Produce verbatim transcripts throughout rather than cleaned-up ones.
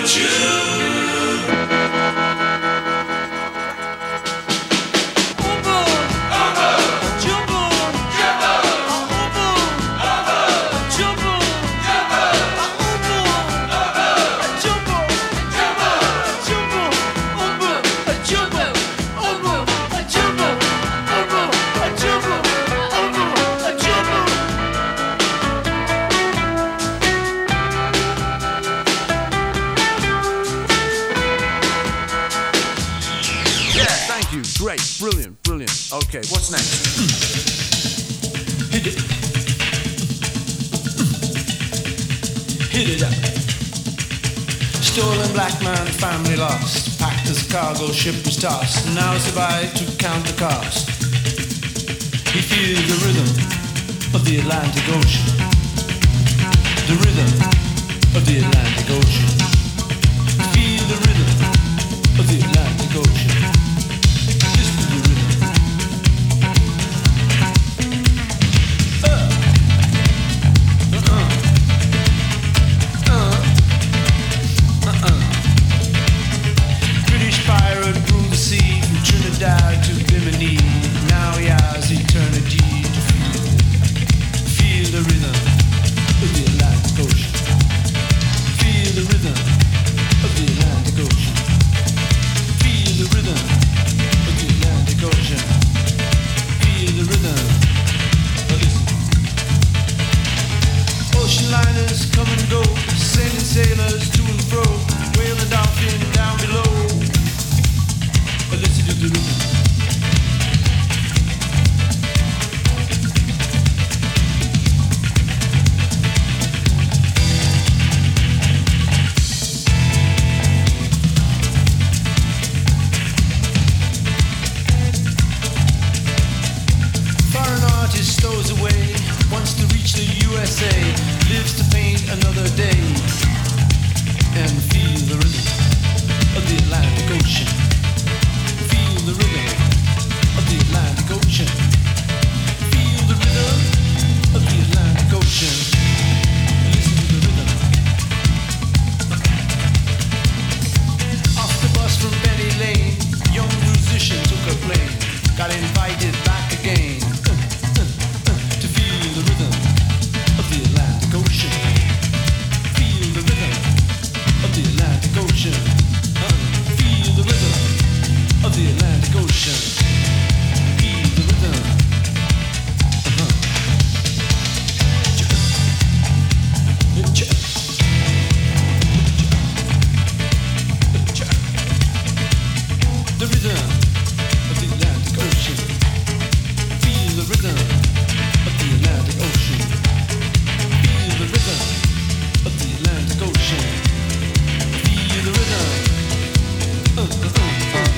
Ship was tossed, and now survived to count the cost. He feels the rhythm of the Atlantic Ocean. The rhythm of the Atlantic Ocean. Feel the rhythm of the Atlantic Ocean. Listen to the rhythm. Uh. Uh-uh. Uh. Uh-uh. British pirate ruled the sea from Trinidad to Bimini. Now he has eternity to feel. Feel the rhythm of the Atlantic Ocean. Feel the rhythm of the Atlantic Ocean. Feel the rhythm of the Atlantic Ocean. Feel the rhythm. Now listen. Ocean liners come and go, sailing sailors to and fro, whaling dolphin down below. Listen to the rhythm. Foreign artist stows away, wants to reach the U S A, lives to paint another day, and feel the rhythm of the Atlantic Ocean. The rhythm of the Atlantic Ocean. Feel the rhythm of the Atlantic Ocean. Listen to the rhythm. Off the bus from Penny Lane, young musician took a plane, got invited back again to feel the rhythm of the Atlantic Ocean. Feel the rhythm of the Atlantic Ocean. Feel the rhythm of the Atlantic Ocean. Feel the rhythm. Uh-huh. The rhythm of the Atlantic Ocean. Feel the rhythm of the Atlantic Ocean. Feel the rhythm of the Atlantic Ocean. Feel the rhythm. Uh, uh, uh, uh.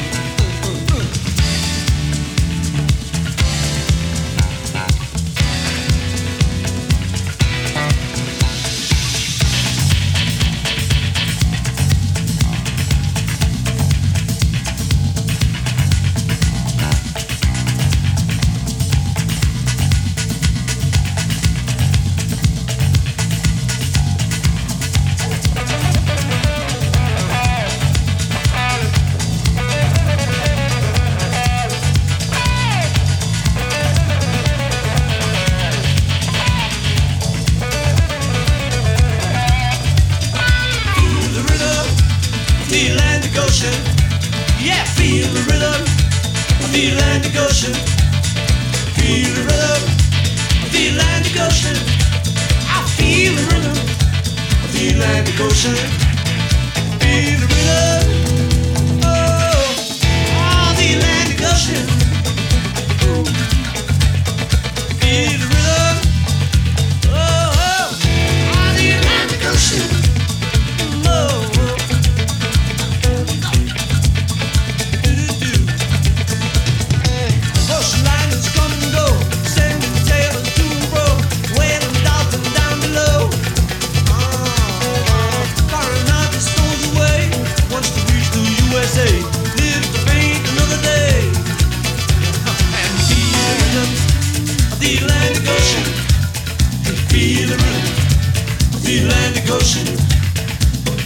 Foreign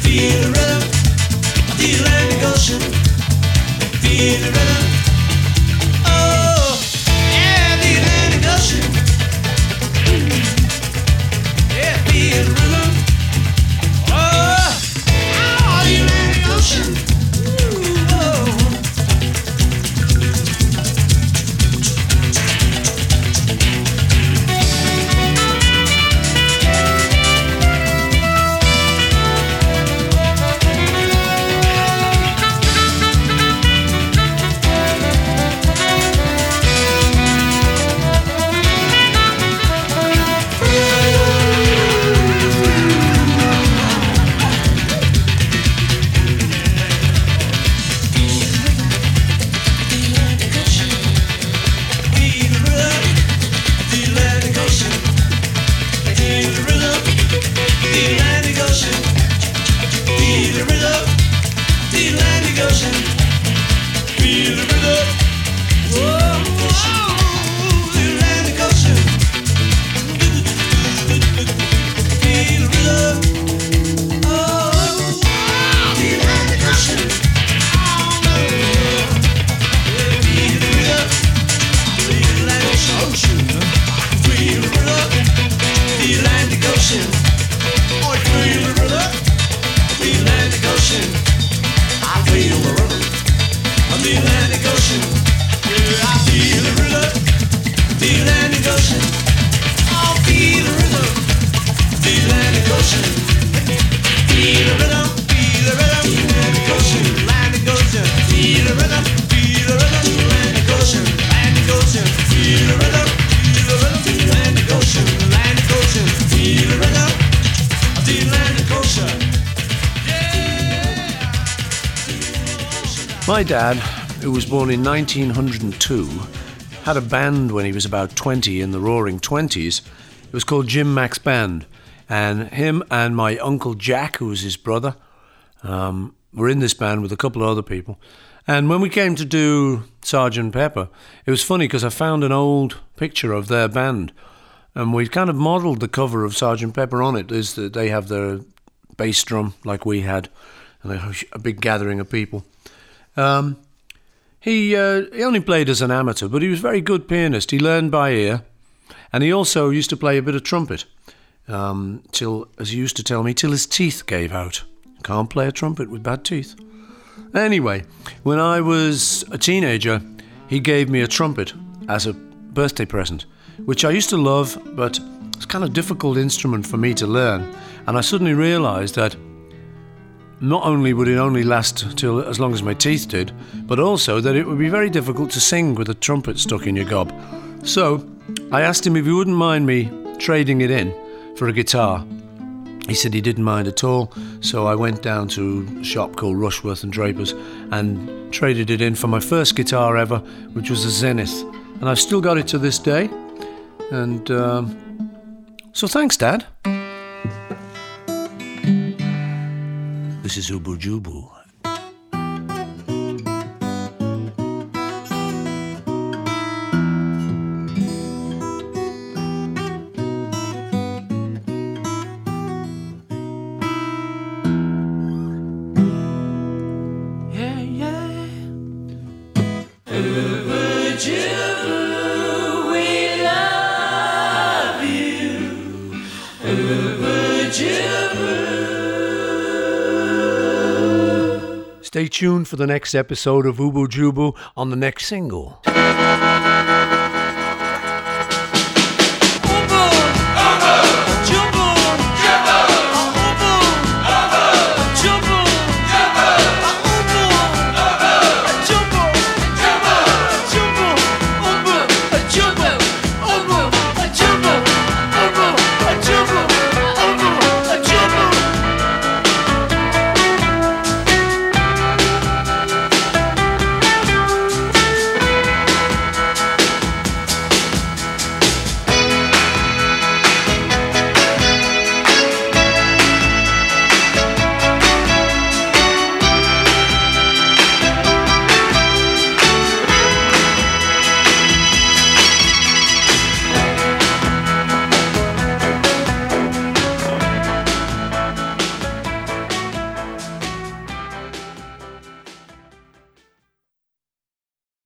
Feel the rhythm of the Atlantic Ocean. Feel the rhythm. Oh, yeah, the Atlantic Ocean. Yeah, feel the rhythm. Oh, oh, the Atlantic Ocean. Ooh, oh. My dad, who was born in nineteen oh two, had a band when he was about twenty in the roaring twenties. It was called Jim Mack's Band, and him and my Uncle Jack, who was his brother, um, were in this band with a couple of other people. And when we came to do Sergeant Pepper, it was funny because I found an old picture of their band, and we kind of modelled the cover of Sergeant Pepper on it. Is that they have their bass drum like we had, and a big gathering of people. Um, he uh, he only played as an amateur, but he was a very good pianist. He learned by ear, and he also used to play a bit of trumpet, um, till, as he used to tell me, till his teeth gave out. Can't play a trumpet with bad teeth. Anyway, when I was a teenager, he gave me a trumpet as a birthday present, which I used to love, but it's kind of difficult instrument for me to learn. And I suddenly realised that not only would it only last till as long as my teeth did, but also that it would be very difficult to sing with a trumpet stuck in your gob. So I asked him if he wouldn't mind me trading it in for a guitar. He said he didn't mind at all, so I went down to a shop called Rushworth and Drapers and traded it in for my first guitar ever, which was a Zenith. And I've still got it to this day. And um, so thanks, Dad. This is Ubu Jubu. Yeah, yeah. Ubu Jubu, we love you. Ubu Jubu. Stay tuned for the next episode of Ubu Jubu on the next single.